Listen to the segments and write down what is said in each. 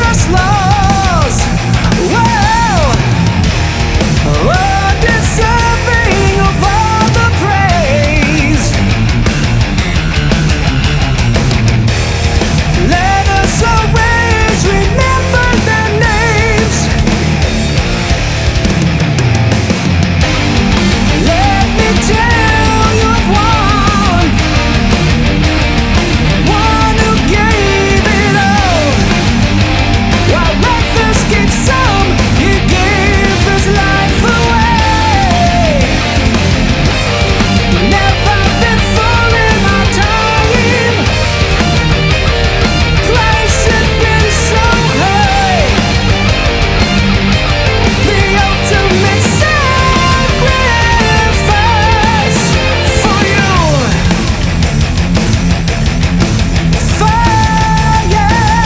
just laws. Well, undeserving of all the praise. Let us always remember their names. Let me tell you of one who gave it all. While others gave some, he gave his life away. Never before in our time, Christ had been so high. The ultimate sacrifice for you. Fire.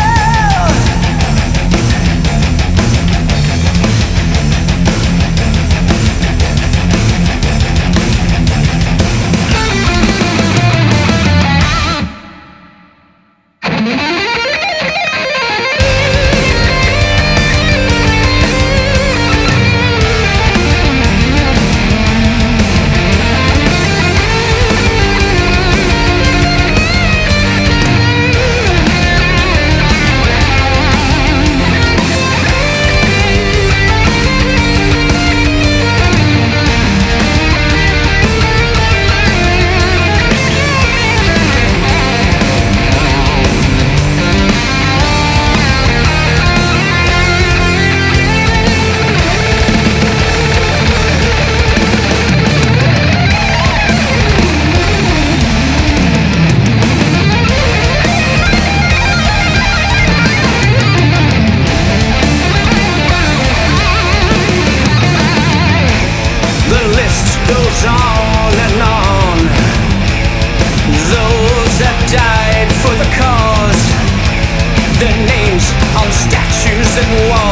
The list goes on and on. Those that died for the cause, their names on statues and walls.